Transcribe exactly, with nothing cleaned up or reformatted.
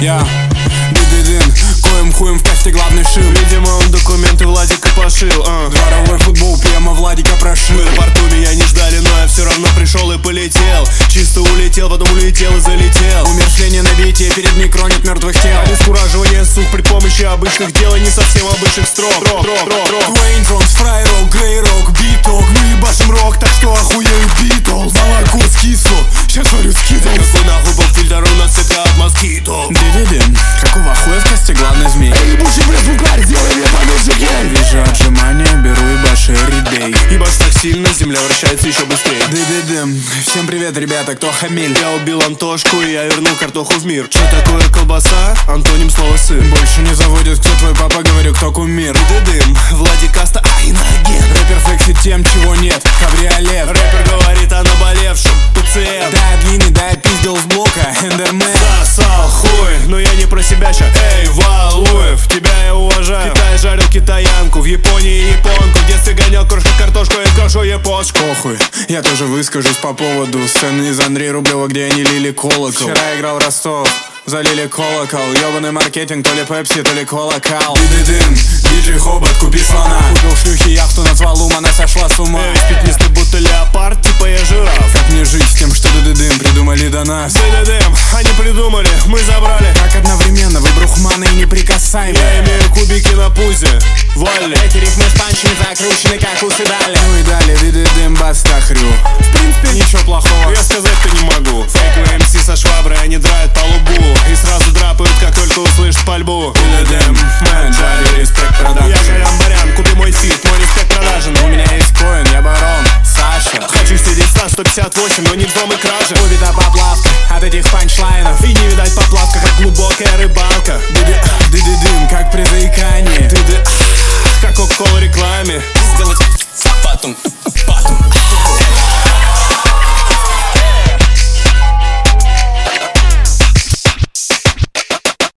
Я Дидидин, коим хуем в касте главный шил. Видимо, он документы Владика пошил. а. Дворовой футбол прямо Владика прошил. В аэропорту меня не ждали, но я все равно пришел и полетел. Чисто улетел, потом улетел и залетел. Умершление на бите, перед микро нет мертвых тел. Обескураживание сух при помощи обычных дел и не совсем обычных строк. Дуэйн Джонс, фрай-рок, грей-рок, биток. Мы ебашим рок, так что охуеют Битлз. Молоко скисло, щас варю скитлс. Какой нахуй был фильтр, у нас цепя от москито. Дидидин, какого хуя в касте главный змей? Эй, ебучий, блядь, звукарь, сделай мне поменьше гель. Вижу отжимания, беру и баши ребей. Ебашь так сильно, земля вращается еще быстрее. Дидидин, всем привет, ребята, кто хамель? Я убил Антошку и я вернул картоху в мир. Что такое колбаса? Антоним слова сыр. Больше не заводит, кто твой папа, говорю, кто кумир. Дидым, Владик Каста, а иноагент. Рэпер флексит тем, чего нет, кабриолет. Рэпер говорит о наболевшем, пациент. Дай длинный, дай пиздел с блока, эндермен. Засал хуй, но я не про себя ща. Эй, Валуев, тебя я уважаю. В Китае жарил китаянку, в Японии японку. В детстве гонял крошка картошку и кашу япошку. Похуй, я тоже выскажусь по поводу сцены из Андрея Рублева, где они лили колокол. Вчера играл Ростов, залили колокол. Ёбаный маркетинг, то ли пепси, то ли колокол. Дидидин, диджей Хобот, купи слона. Купил шлюхи яхту, назвал ум, она сошла с ума. Эй, пятнистый будто леопард, типа я жираф. Как мне жить с тем, что Дидидин придумали до нас? Дидидим, они придумали, мы забрали. Как одновременно вы брухманы и неприкасаемые. Я имею кубики на пузе, Валли. Эти рифмы с панчами закручены, как усы дали. Ну и далее, Дидидим, бастахрю. В принципе, ничего плохого. Я сказать-то не могу. Фейковые эм си со шваброй, они драют по лбу и сразу драпают, как только услышат пальбу. Дидидим, менеджер, респект продаж. Я Колян Барян, купи мой фит, мой респект продажен. У меня есть коин, я барон, Саша. Хочу сидеть ста сто пятьдесят восемь, но не в дом и кражи. Убита поплавка от этих панчлайнов. И не видать поплавка, как глубокая рыбалка. Дидидим, как при заикании.